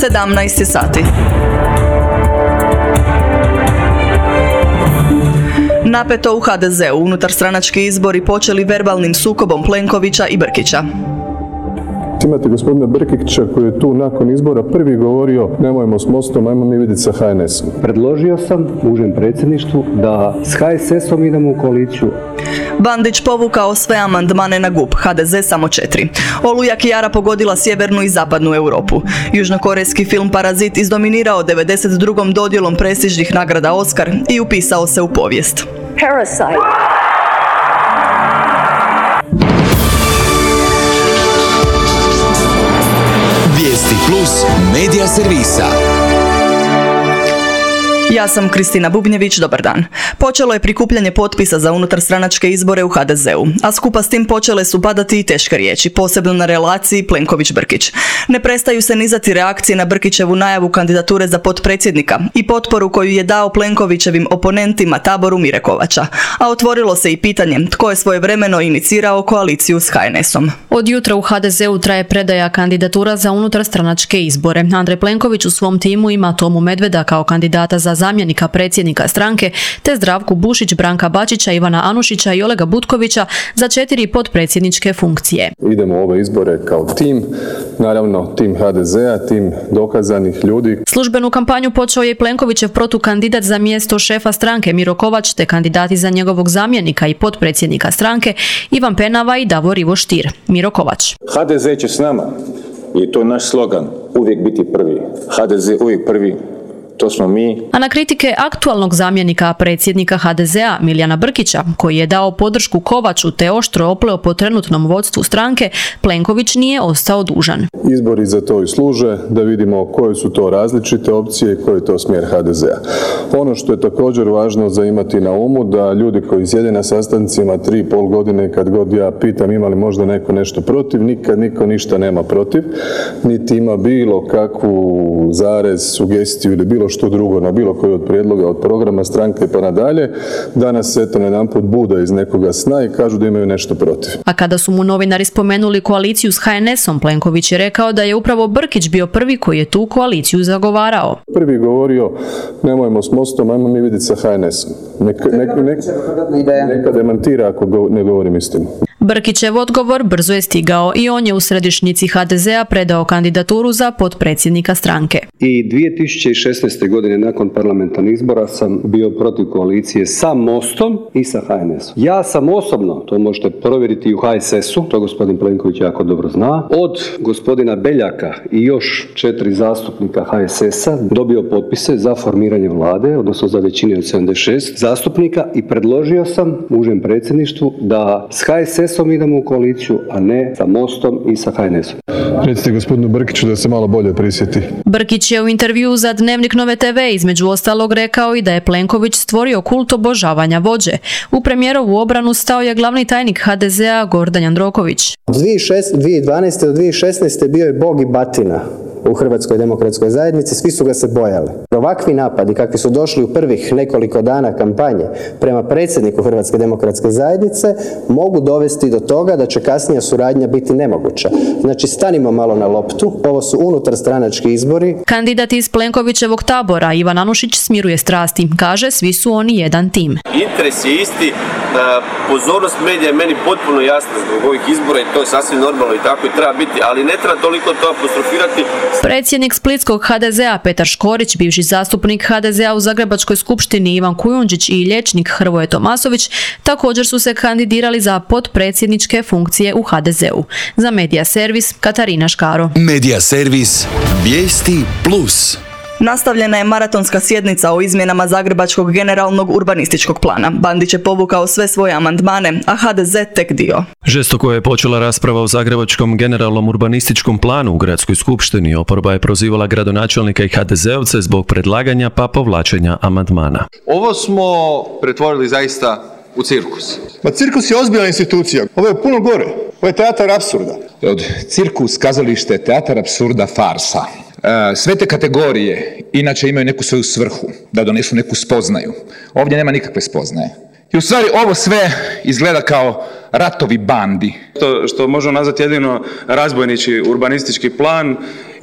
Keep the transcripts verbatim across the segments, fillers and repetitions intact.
sedamnaest je sati. Napeto u ha de zeu, unutarstranački izbori počeli verbalnim sukobom Plenkovića i Brkića. Imate gospodina Brkića koji je tu nakon izbora prvi govorio nemojmo s Mostom, ajmo mi vidjeti sa ha en esom. Predložio sam užem predsjedništvu da s ha es esom idemo u koaliciju. Bandić povukao sve amandmane na gup, ha de ze samo četiri. Oluja Kijara pogodila sjevernu i zapadnu Europu. Južnokorejski film Parazit izdominirao devedeset drugom dodjelom prestižnih nagrada Oskar i upisao se u povijest. Parasite. Vijesti plus medija servisa. Ja sam Kristina Bubnjević, dobar dan. Počelo je prikupljanje potpisa za unutarstranačke izbore u ha de zeu, a skupa s tim počele su padati i teške riječi, posebno na relaciji Plenković-Brkić. Ne prestaju se nizati reakcije na Brkićevu najavu kandidature za potpredsjednika i potporu koju je dao Plenkovićevim oponentima taboru Mire Kovača. A otvorilo se i pitanje tko je svojevremeno inicirao koaliciju s ha en esom. Od jutra u ha de zeu traje predaja kandidatura za unutarstranačke izbore. Andrej Plenković u svom timu ima Tomu Medveda kao kandidata za zamjenika predsjednika stranke, te Zdravku Bušić, Branka Bačića, Ivana Anušića i Olega Butkovića za četiri potpredsjedničke funkcije. Idemo u ove izbore kao tim, naravno tim ha de zea, tim dokazanih ljudi. Službenu kampanju počeo je Plenkovićev protukandidat za mjesto šefa stranke Miro Kovač, te kandidati za njegovog zamjenika i potpredsjednika stranke Ivan Penava i Davor Ivo Stier. Miro Kovač. ha de ze će s nama i to je naš slogan, uvijek biti prvi. ha de ze uvijek prvi. To smo mi. A na kritike aktualnog zamjenika predsjednika ha de zea Milijana Brkića, koji je dao podršku Kovaču te oštro opleo po trenutnom vodstvu stranke, Plenković nije ostao dužan. Izbori za to i služe, da vidimo koje su to različite opcije i koji je to smjer ha de zea. Ono što je također važno za imati na umu, da ljudi koji sjede na sastancima tri i pol godine, kad god ja pitam ima li možda neko nešto protiv, nikad niko ništa nema protiv, niti ima bilo kakvu zarez, sugestiju ili bilo što drugo na bilo koji od prijedloga od programa stranke pa nadalje, danas se eto jedanput bude iz nekoga sna i kažu da imaju nešto protiv. A kada su mu novinari spomenuli koaliciju s ha en esom, Plenković je rekao da je upravo Brkić bio prvi koji je tu koaliciju zagovarao. Prvi govorio nemojmo s Mostom, ajmo mi vidjeti sa ha en esom. Neka, neka, neka, neka demantira ako go, ne govorim istinu. Brkićev odgovor brzo je stigao i on je u središnjici ha de zea predao kandidaturu za potpredsjednika stranke. I dvije tisuće šesnaeste. godine nakon parlamentarnih izbora sam bio protiv koalicije sa Mostom i sa ha en esom. Ja sam osobno, to možete provjeriti u ha es esu, to gospodin Plenković jako dobro zna, od gospodina Beljaka i još četiri zastupnika ha es esa dobio potpise za formiranje vlade, odnosno za većine od sedamdeset šest zastupnika i predložio sam užem predsjedništvu da s ha es esom idemo u koaliciju, a ne sa Mostom i sa ha en esom. Recite gospodinu Brkiću da se malo bolje prisjeti. Brkić je u intervjuu za Dnevnik Nove te ve između ostalog rekao i da je Plenković stvorio kult obožavanja vođe. U premijerovu obranu stao je glavni tajnik ha de zea Gordan Jandroković. dvije tisuće dvanaeste. do dvije tisuće šesnaeste. bio je bog i batina u Hrvatskoj demokratskoj zajednici, svi su ga se bojali. Ovakvi napadi kakvi su došli u prvih nekoliko dana kampanje prema predsjedniku Hrvatske demokratske zajednice mogu dovesti do toga da će kasnija suradnja biti nemoguća. Znači stanimo malo na loptu, ovo su unutarstranački izbori. Kandidat iz Plenkovićevog tabora Ivan Anušić smiruje strasti, kaže svi su oni jedan tim. Interes je isti, pozornost medija je meni potpuno jasna zbog ovih izbora i to je sasvim normalno i tako i treba biti, ali ne treba toliko to apostrofirati. Predsjednik splitskog ha de zea Petar Škorić, bivši zastupnik ha de zea u Zagrebačkoj skupštini Ivan Kujundžić i liječnik Hrvoje Tomasović također su se kandidirali za potpredsjedničke funkcije u ha de zeu. Za Medija servis Katarina Škaro. Medija servis Vijesti plus. Nastavljena je maratonska sjednica o izmjenama Zagrebačkog generalnog urbanističkog plana. Bandić je povukao sve svoje amandmane, a ha de ze tek dio. Žestoko je počela rasprava o Zagrebačkom generalnom urbanističkom planu u gradskoj skupštini. Oporba je prozivala gradonačelnika i ha de zeovce zbog predlaganja pa povlačenja amandmana. Ovo smo pretvorili zaista u cirkus. Ma cirkus je ozbiljna institucija. Ovo je puno gore. Ovo je teatar apsurda. Od cirkus, kazalište, teatar apsurda, farsa. Sve te kategorije inače imaju neku svoju svrhu, da donesu neku spoznaju. Ovdje nema nikakve spoznaje. I u stvari ovo sve izgleda kao ratovi bandi. To što možemo nazvati jedino razbojnički urbanistički plan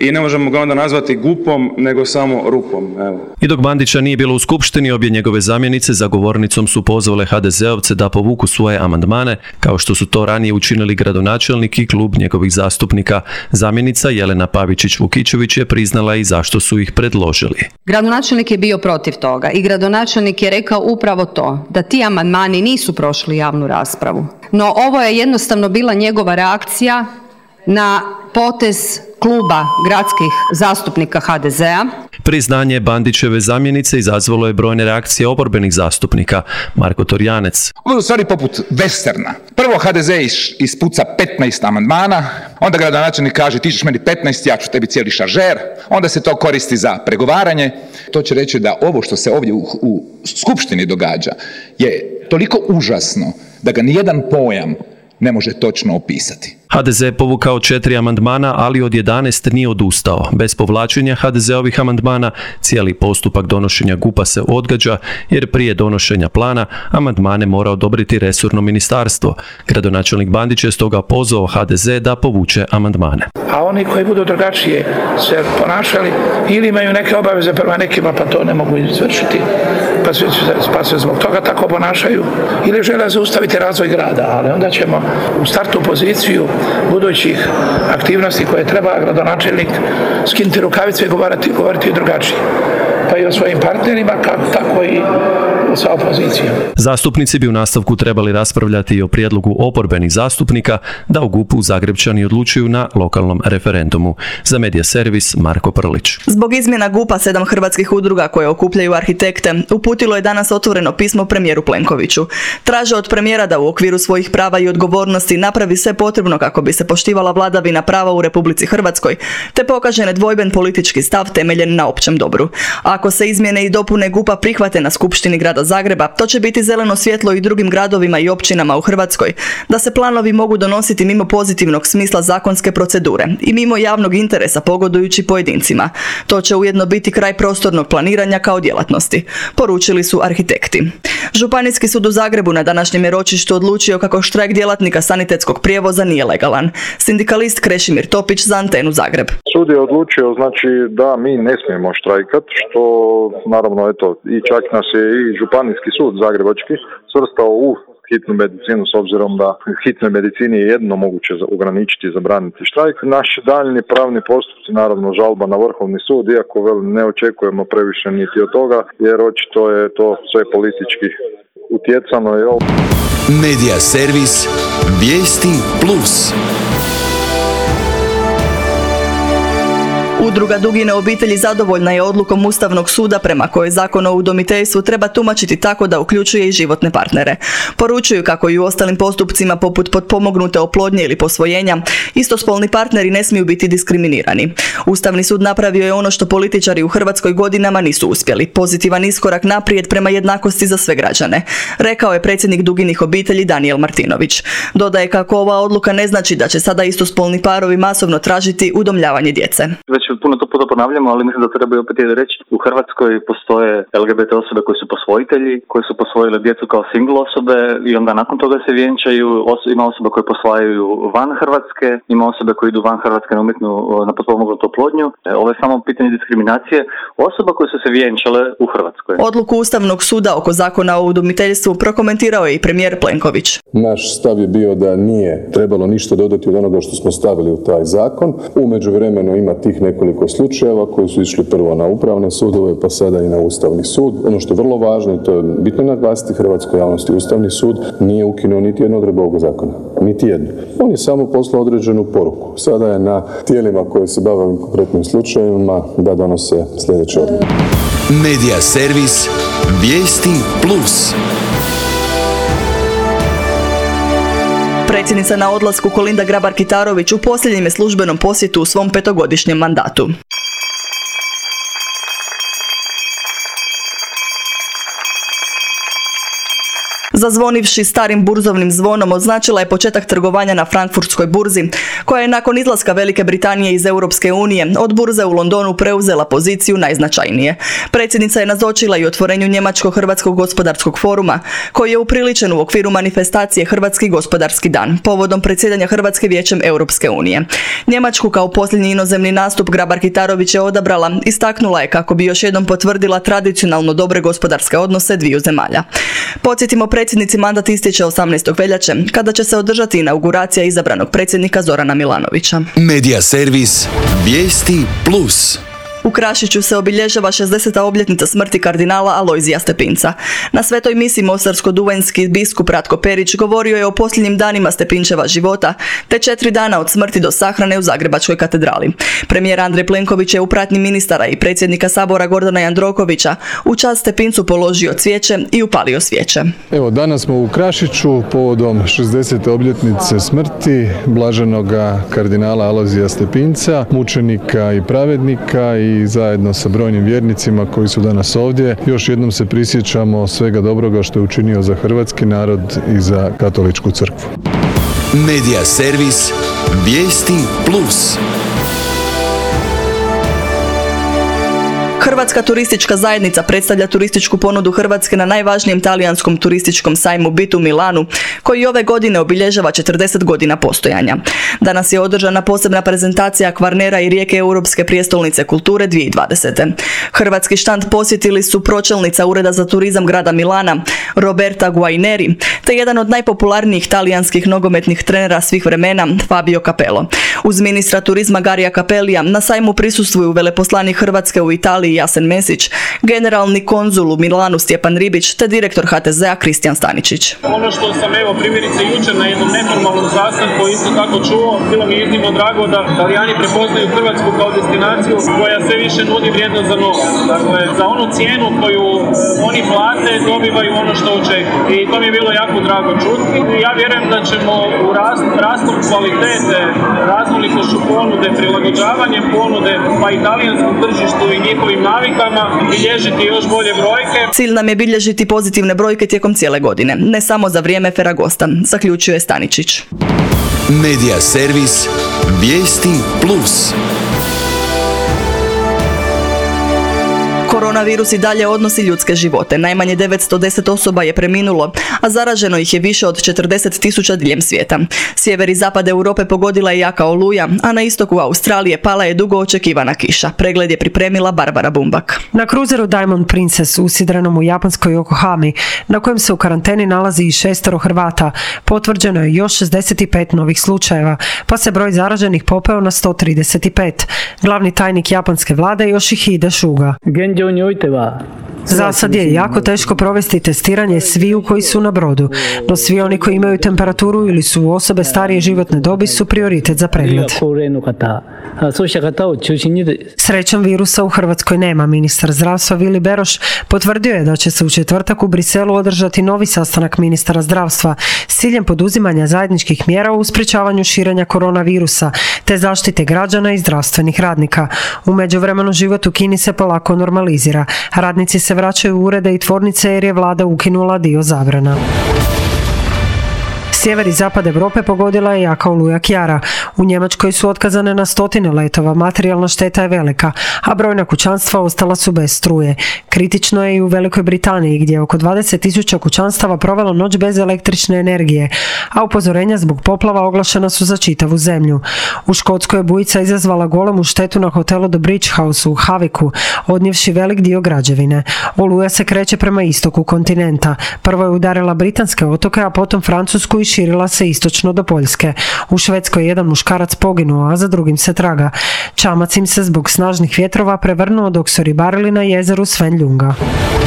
i ne možemo ga onda nazvati gupom, nego samo rupom. Evo. I dok Bandića nije bilo u skupštini, obje njegove zamjenice za govornicom su pozvale ha de zeovce da povuku svoje amandmane, kao što su to ranije učinili gradonačelnik i klub njegovih zastupnika. Zamjenica Jelena Pavičić-Vukičević je priznala i zašto su ih predložili. Gradonačelnik je bio protiv toga i gradonačelnik je rekao upravo to, da ti amandmani nisu prošli javnu raspravu. No ovo je jednostavno bila njegova reakcija na potez kluba gradskih zastupnika ha de zea. Priznanje Bandićeve zamjenice izazvalo je brojne reakcije oporbenih zastupnika. Marko Torjanec. Ovo je u stvari poput westerna. Prvo ha de ze ispuca petnaest amandmana, onda gradonačelnik kaže ti ćeš meni petnaest, ja ću tebi cijeli šaržer, onda se to koristi za pregovaranje. To će reći da ovo što se ovdje u, u skupštini događa je toliko užasno da ga nijedan pojam ne može točno opisati. ha de ze povukao četiri amandmana, ali od jedanaest nije odustao. Bez povlačenja ha de zeovih amandmana cijeli postupak donošenja gupa se odgađa, jer prije donošenja plana amandmane mora odobriti resorno ministarstvo. Gradonačelnik Bandić je stoga pozvao ha de ze da povuče amandmane. A oni koji budu drugačije se ponašali ili imaju neke obaveze prema nekima pa to ne mogu izvršiti, pa se, pa se zbog toga tako ponašaju, ili žele zaustaviti razvoj grada, ali onda ćemo u startu poziciju budućih aktivnosti koje treba gradonačelnik skinuti rukavice i govoriti, govoriti drugačije. Pa i o svojim partnerima, tako i sa opozicijom. Zastupnici bi u nastavku trebali raspravljati i o prijedlogu oporbenih zastupnika da u gupu Zagrepčani odlučuju na lokalnom referendumu. Za Medija servis Marko Prlić. Zbog izmjena gupa sedam hrvatskih udruga koje okupljaju arhitekte uputilo je danas otvoreno pismo premijeru Plenkoviću. Traže od premijera da u okviru svojih prava i odgovornosti napravi sve potrebno kako bi se poštivala vladavina prava u Republici Hrvatskoj, te pokaže nedvojben politički stav temeljen na općem dobru. Ako se izmjene i dopune gupa prihvate na Skupštini grada Zagreba, to će biti zeleno svjetlo i drugim gradovima i općinama u Hrvatskoj, da se planovi mogu donositi mimo pozitivnog smisla zakonske procedure i mimo javnog interesa pogodujući pojedincima. To će ujedno biti kraj prostornog planiranja kao djelatnosti, poručili su arhitekti. Županijski sud u Zagrebu na današnjem je ročištu odlučio kako štrajk djelatnika sanitetskog prijevoza nije legalan. Sindikalist Krešimir Topić za Antenu Zagreb. Sud je odlučio znači da mi ne smijemo štrajkat, što naravno eto i čak nas je i Županijski sud zagrebački svrstao u hitnu medicinu, s obzirom da hitnoj medicini je jedno moguće ograničiti i zabraniti štrajk. Naši daljni pravni postupci, naravno žalba na Vrhovni sud, iako vel ne očekujemo previše niti od toga, jer očito je to sve politički utjecano. I ovo. Medija servis Vijesti plus. Udruga Dugine obitelji zadovoljna je odlukom Ustavnog suda prema kojoj Zakon o udomiteljstvu treba tumačiti tako da uključuje i životne partnere. Poručuju kako i u ostalim postupcima poput potpomognute oplodnje ili posvojenja, istospolni partneri ne smiju biti diskriminirani. Ustavni sud napravio je ono što političari u Hrvatskoj godinama nisu uspjeli, pozitivan iskorak naprijed prema jednakosti za sve građane, rekao je predsjednik Duginih obitelji Danijel Martinović. Dodaje kako ova odluka ne znači da će sada istospolni parovi masovno tražiti udomljavanje djece. Već puno to puta ponavljamo, ali mislim da treba i opet je reći. U Hrvatskoj postoje el ge be te osobe koji su posvojitelji, koji su posvojile djecu kao single osobe i onda nakon toga se vjenčaju. Os- ima osobe koje posvajaju van Hrvatske, ima osobe koji idu van Hrvatske na umjetnu, na potpomognutu oplodnju. Ovo je samo pitanje diskriminacije osoba koje su se vjenčale u Hrvatskoj. Odluku Ustavnog suda oko Zakona o udomiteljstvu prokomentirao je i premijer Plenković. Naš stav je bio da nije trebalo ništa dodati od onoga što smo stavili u taj zakon. U međuvremenu ima tih nekoliko slučajeva koji su išli prvo na upravne sudove, pa sada i na Ustavni sud. Ono što je vrlo važno, i to je bitno naglasiti hrvatskoj javnosti, Ustavni sud nije ukinuo niti jednu odredbu ovog zakona. Niti jednu. On je samo poslao određenu poruku. Sada je na tijelima koje se bave ovim konkretnim slučajevima da donose sljedeće odluke. Medija servis Vijesti plus. Predsjednica na odlasku Kolinda Grabar-Kitarović u posljednjem je službenom posjetu u svom petogodišnjem mandatu. Zazvonivši starim burzovnim zvonom označila je početak trgovanja na Frankfurtskoj burzi, koja je nakon izlaska Velike Britanije iz Europske unije od burze u Londonu preuzela poziciju najznačajnije. Predsjednica je nazočila i otvorenju Njemačko-Hrvatskog gospodarskog foruma, koji je upriličen u okviru manifestacije Hrvatski gospodarski dan, povodom predsjedanja Hrvatske Vijećem Europske unije. Njemačku kao posljednji inozemni nastup Grabar-Kitarović je odabrala, istaknula je kako bi još jednom potvrdila tradicionalno dobre gospodarske odnose dviju zemalja. Podsjetimo, predsjednici mandat istječe osamnaestog veljače, kada će se održati inauguracija izabranog predsjednika Zorana Milanovića. Medija servis Vijesti plus. U Krašiću se obilježava šezdeseta obljetnica smrti kardinala Alojzija Stepinca. Na svetoj misi mostarsko-duvanjski biskup Ratko Perić govorio je o posljednjim danima Stepinčeva života, te četiri dana od smrti do sahrane u Zagrebačkoj katedrali. Premijer Andrej Plenković je u pratnji ministara i predsjednika Sabora Gordana Jandrokovića u čast Stepincu položio cvijeće i upalio svijeće. Evo, danas smo u Krašiću povodom šezdesete obljetnice smrti blaženoga kardinala Alojzija Stepinca, mučenika i pravednika, i i zajedno sa brojnim vjernicima koji su danas ovdje još jednom se prisjećamo svega dobroga što je učinio za hrvatski narod i za katoličku crkvu. Medija servis Vijesti plus. Hrvatska turistička zajednica predstavlja turističku ponudu Hrvatske na najvažnijem talijanskom turističkom sajmu B I T u Milanu, koji ove godine obilježava četrdeset godina postojanja. Danas je održana posebna prezentacija Kvarnera i Rijeke Europske prijestolnice kulture dvije tisuće dvadesete. Hrvatski štand posjetili su pročelnica Ureda za turizam grada Milana, Roberta Guaineri, te jedan od najpopularnijih talijanskih nogometnih trenera svih vremena, Fabio Capello. Uz ministra turizma Garija Cappellija na sajmu prisustvuju veleposlanik Hrvatske u Italiji Jasen Mesić, generalni konzul u Milanu Stjepan Ribić te direktor H T Z-a Kristijan Staničić. Ono što sam evo primjerice jučer na jednom neformalnom sastanku isto tako čuo, bilo mi je iznimno drago da Talijani prepoznaju Hrvatsku kao destinaciju koja sve više nudi vrijednost za novac. Dakle, za onu cijenu koju oni plate dobivaju ono što očekuju. I to mi je bilo jako drago čuti. I ja vjerujem da ćemo u rast, rastom kvalitete, raznolikošću ponude, prilagođavanjem ponude pa italijanskom tržištu i njihovim navikama bilježiti još bolje brojke. Cilj nam je bilježiti pozitivne brojke tijekom cijele godine, ne samo za vrijeme Feragosta, zaključuje Staničić. Medija servis Vijesti plus. Koronavirus i dalje odnosi ljudske živote. Najmanje devetsto deset osoba je preminulo, a zaraženo ih je više od četrdeset tisuća diljem svijeta. Sjever i zapad Europe pogodila je jaka oluja, a na istoku Australije pala je dugo očekivana kiša. Pregled je pripremila Barbara Bumbak. Na kruzeru Diamond Princess, usidrenom u japanskoj Yokohami, na kojem se u karanteni nalazi i šestero Hrvata, potvrđeno je još šezdeset pet novih slučajeva, pa se broj zaraženih popeo na sto trideset pet. Glavni tajnik japanske vlade Yoshihide Suga. Za sad je jako teško provesti testiranje sviju koji su na brodu, no svi oni koji imaju temperaturu ili su osobe starije životne dobi su prioritet za pregled. Srećom virusa u Hrvatskoj nema. Ministar zdravstva Vili Beroš potvrdio je da će se u četvrtak u Briselu održati novi sastanak ministara zdravstva s ciljem poduzimanja zajedničkih mjera u sprječavanju širenja koronavirusa te zaštite građana i zdravstvenih radnika. U međuvremenu život u Kini se polako normalizira. Radnici se vraćaju u urede i tvornice jer je vlada ukinula dio zabrana. Sjever i zapad Europe pogodila je jaka oluja Kjara. U Njemačkoj su otkazane na stotine letova, materijalna šteta je velika, a brojna kućanstva ostala su bez struje. Kritično je i u Velikoj Britaniji, gdje je oko dvadeset tisuća kućanstava provelo noć bez električne energije, a upozorenja zbog poplava oglašena su za čitavu zemlju. U Škotskoj je bujica izazvala golemu štetu na hotelu The Bridge House u Haviku, odnijevši velik dio građevine. Oluja se kreće prema istoku kontinenta. Prvo je udarila britanske otoke, a potom Francusku i širila se istočno do Poljske. U Švedskoj je jedan muškarac poginuo, a za drugim se traga. Čamac im se zbog snažnih vjetrova prevrnuo dok su ribarili na jezeru Svenljunga.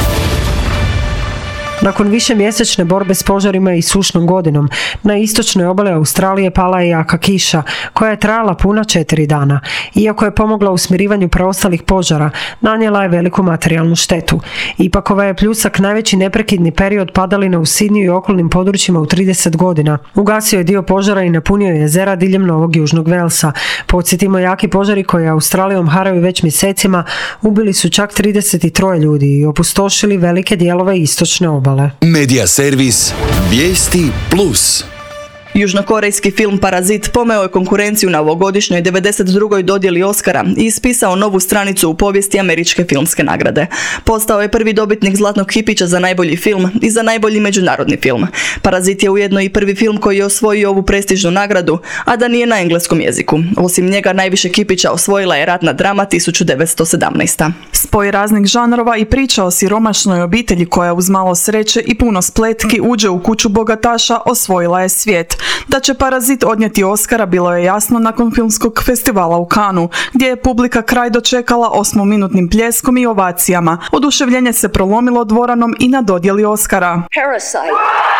Nakon višemjesečne borbe s požarima i sušnom godinom, na istočnoj obali Australije pala je jaka kiša, koja je trajala puna četiri dana. Iako je pomogla u smirivanju preostalih požara, nanijela je veliku materijalnu štetu. Ipak ovaj je pljusak najveći neprekidni period padalina u Sidniju i okolnim područjima u trideset godina. Ugasio je dio požara i napunio jezera diljem Novog Južnog Velsa. Podsjetimo, jaki požari koji Australijom haraju već mjesecima ubili su čak trideset tri ljudi i opustošili velike dijelove istočne obale. finale. Medija servis Vijesti plus. Južnokorejski film Parazit pomeo je konkurenciju na ovogodišnjoj devedeset drugoj dodjeli Oscara i ispisao novu stranicu u povijesti američke filmske nagrade. Postao je prvi dobitnik Zlatnog kipića za najbolji film i za najbolji međunarodni film. Parazit je ujedno i prvi film koji je osvojio ovu prestižnu nagradu, a da nije na engleskom jeziku. Osim njega najviše kipića osvojila je ratna drama tisuću devetsto sedamnaeste. Spoj raznih žanrova i priča o siromašnoj obitelji koja uz malo sreće i puno spletki uđe u kuću bogataša osvojila je svijet. Da će Parazit odnijeti Oscara bilo je jasno nakon filmskog festivala u Cannesu, gdje je publika kraj dočekala osmominutnim pljeskom i ovacijama. Oduševljenje se prolomilo dvoranom i na dodjeli Oscara. Parasite.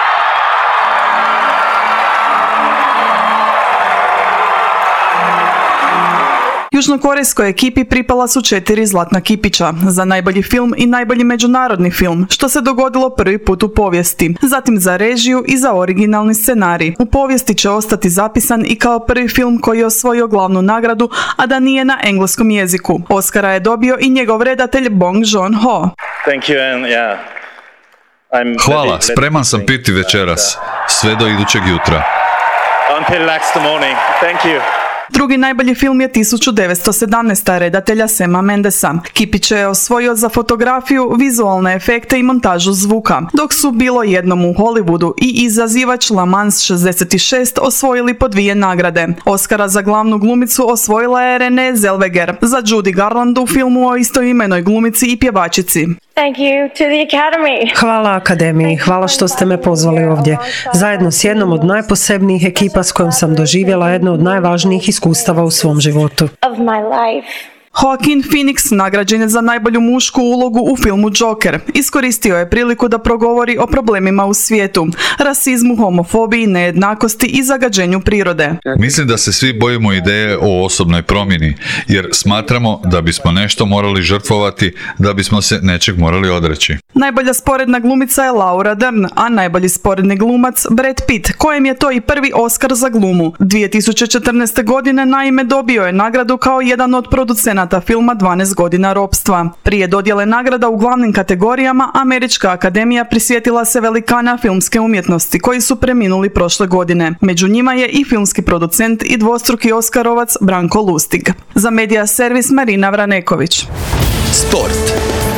Južnokorejskoj ekipi pripala su četiri zlatna kipića za najbolji film i najbolji međunarodni film, što se dogodilo prvi put u povijesti. Zatim za režiju i za originalni scenarij. U povijesti će ostati zapisan i kao prvi film koji je osvojio glavnu nagradu, a da nije na engleskom jeziku. Oscara je dobio i njegov redatelj Bong Joon-ho. Thank you and yeah. I'm Hvala, spreman sam piti večeras, sve do idućeg jutra. Until next morning. Thank you. Drugi najbolji film je tisuću devetsto sedamnaeste. redatelja Sama Mendesa. Kipić je osvojio za fotografiju, vizualne efekte i montažu zvuka, dok su Bilo jednom u Hollywoodu i Izazivač Le Mans šezdeset šest osvojili po dvije nagrade. Oscara za glavnu glumicu osvojila je Renée Zellweger, za Judy Garland u filmu o istoimenoj glumici i pjevačici. Thank you to the Academy. Hvala Akademiji, hvala što ste me pozvali ovdje. Zajedno s jednom od najposebnijih ekipa s kojom sam doživjela jedno od najvažnijih iskustava u svom životu. Of my life. Joaquin Phoenix nagrađen je za najbolju mušku ulogu u filmu Joker. Iskoristio je priliku da progovori o problemima u svijetu, rasizmu, homofobiji, nejednakosti i zagađenju prirode. Mislim da se svi bojimo ideje o osobnoj promjeni, jer smatramo da bismo nešto morali žrtvovati, da bismo se nečeg morali odreći. Najbolja sporedna glumica je Laura Dern, a najbolji sporedni glumac Brad Pitt, kojem je to i prvi Oscar za glumu. dvije tisuće četrnaeste. godine naime dobio je nagradu kao jedan od producenata filma dvanaest godina ropstva. Prije dodjele nagrada u glavnim kategorijama, Američka akademija prisjetila se velikana filmske umjetnosti koji su preminuli prošle godine. Među njima je i filmski producent i dvostruki Oskarovac Branko Lustig. Za Medija servis Marina Vraneković. Sport.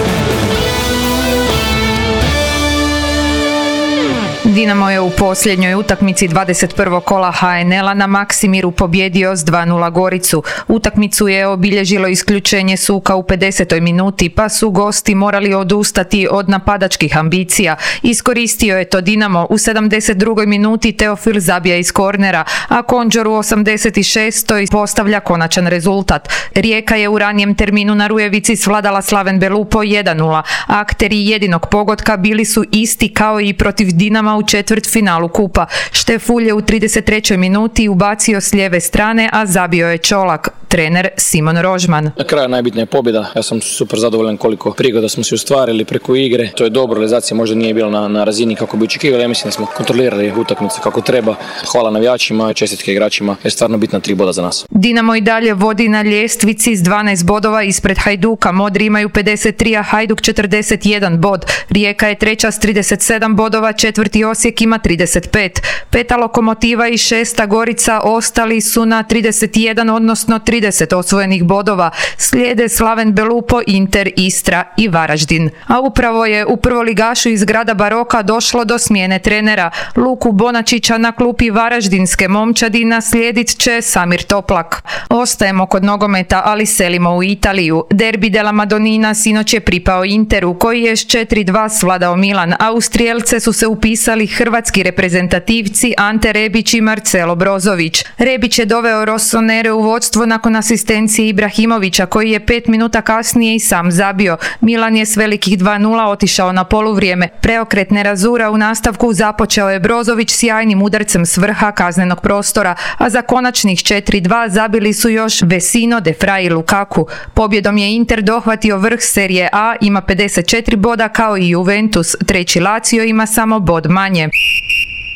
Dinamo je u posljednjoj utakmici dvadeset prvog kola ha en el-a na Maksimiru pobjedio s dva nula Goricu. Utakmicu je obilježilo isključenje Suka u pedesetoj minuti, pa su gosti morali odustati od napadačkih ambicija. Iskoristio je to Dinamo. U sedamdeset drugoj minuti Teofil zabija iz kornera, a Konđor u osamdeset šestoj postavlja konačan rezultat. Rijeka je u ranijem terminu na Rujevici svladala Slaven Belupo jedan nula. Akteri jedinog pogotka bili su isti kao i protiv Dinama u četvrtfinalu kupa. Štefulj je u trideset trećoj minuti ubacio s lijeve strane, a zabio je Čolak. Trener Simon Rožman. Na kraju najbitnija je pobjeda. Ja sam super zadovoljan koliko prigoda smo se ostvarili preko igre. To je dobro, realizacija možda nije bila na, na razini kako bi očekivali. Ja mislim da smo kontrolirali utakmice kako treba. Hvala navijačima, čestitke igračima, jer je stvarno bitna tri boda za nas. Dinamo i dalje vodi na ljestvici s dvanaest bodova ispred Hajduka. Modri imaju pedeset tri, a Hajduk četrdeset jedan bod. Rijeka je treća s trideset sedam bodova, četvrti Osijek ima trideset pet. Peta Lokomotiva i šesta Gorica ostali su na trideset jedan, odnosno trideset osvojenih bodova. Slijede Slaven Belupo, Inter, Istra i Varaždin. A upravo je u prvoligašu iz grada Baroka došlo do smjene trenera. Luku Bonačića na klupi Varaždinske momčadi naslijedit će Samir Toplak. Ostajemo kod nogometa, ali selimo u Italiju. Derbi della Madonnina sinoć je pripao Interu, koji je s četiri dva svladao Milan. Austrijelce su se upisali hrvatski reprezentativci Ante Rebić i Marcelo Brozović. Rebić je doveo Rossonere u vodstvo nakon asistencije Ibrahimovića, koji je pet minuta kasnije i sam zabio. Milan je s velikih dva nula otišao na poluvrijeme. Preokret Nerazura u nastavku započeo je Brozović sjajnim udarcem s vrha kaznenog prostora, a za konačnih četiri dva zabili su još Vesino, De Frey i Lukaku. Pobjedom je Inter dohvatio vrh serije A, ima pedeset četiri boda kao i Juventus. Treći Lazio ima samo bod manje.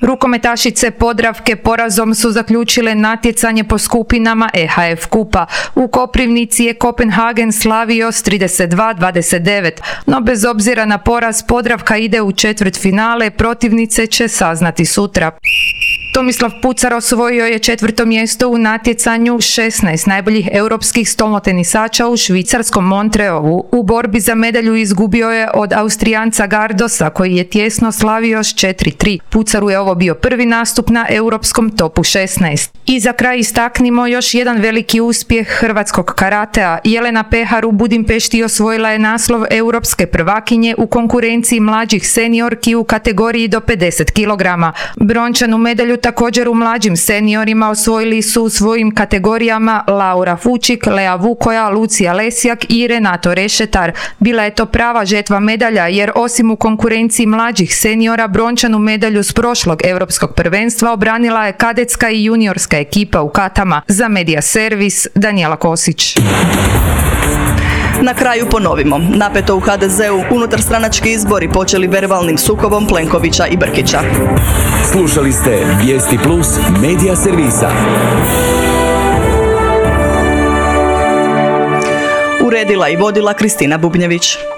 Rukometašice Podravke porazom su zaključile natjecanje po skupinama E H F kupa. U Koprivnici je Kopenhagen slavio s trideset dva dvadeset devet, no bez obzira na poraz Podravka ide u četvrtfinale, protivnice će saznati sutra. Tomislav Pucar osvojio je četvrto mjesto u natjecanju šesnaest najboljih europskih stolnotenisača u švicarskom Montrealu. U borbi za medalju izgubio je od Austrijanca Gardosa, koji je tjesno slavio s četiri tri. Pucaru je ovo bio prvi nastup na europskom topu šesnaest. I za kraj istaknimo još jedan veliki uspjeh hrvatskog karatea. Jelena Pehar u Budimpešti osvojila je naslov europske prvakinje u konkurenciji mlađih seniorki u kategoriji do pedeset kilograma. Brončanu medalju također u mlađim seniorima osvojili su u svojim kategorijama Laura Fučik, Lea Vukoja, Lucija Lesjak i Renato Rešetar. Bila je to prava žetva medalja, jer osim u konkurenciji mlađih seniora, brončanu medalju s prošlog europskog prvenstva obranila je kadetska i juniorska ekipa u katama. Za Medija Servis, Danijela Kosić. Na kraju ponovimo. Napeto u ha de zeu, unutarstranački izbori počeli verbalnim sukobom Plenkovića i Brkića. Slušali ste Vijesti Plus Medija Servisa. Uredila i vodila Kristina Bubnjević.